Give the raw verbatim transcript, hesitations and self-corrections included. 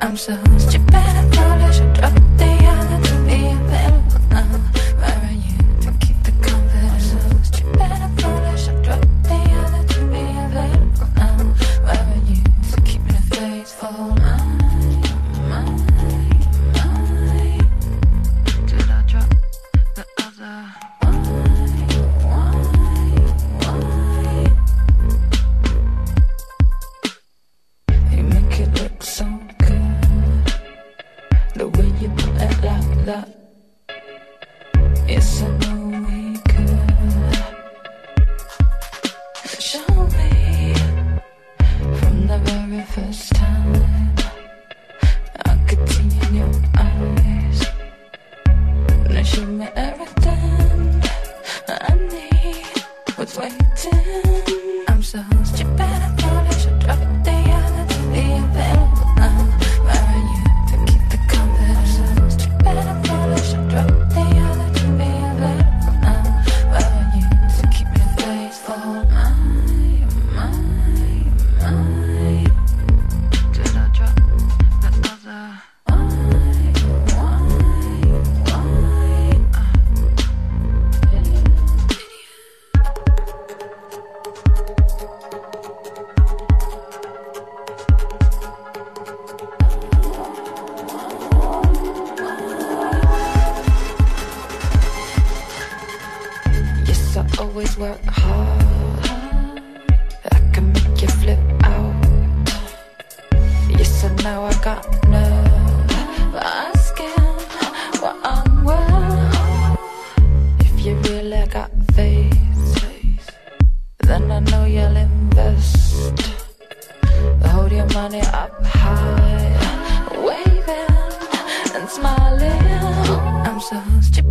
I'm so stupid and foolish. I dropped the other to be available now. Where are you to keep the confidence? I'm so stupid and foolish. I dropped the other to be available now. Where are you to keep me faithful? My, my, my. Did I drop the other? Why, why, why? You make it look so good, the way you put it like that. Yes, I know we could. Show me from the very first time. I could see in your eyes. Now show me everything I need. What's waiting? I'm so stupid and foolish. I dropped the other to be available now. Where are you to keep the confidence? I'm so stupid and foolish. I dropped the other to be available now. Where are you to keep me faithful? My, my, my. Did I drop the other? Why, why, why? Yes, I always work hard. I can make you flip out. Yes, I know I got nerve asking what I'm worth. If you really got faith, then I know you'll invest. Hold your money up high, waving and smiling. I'm so stupid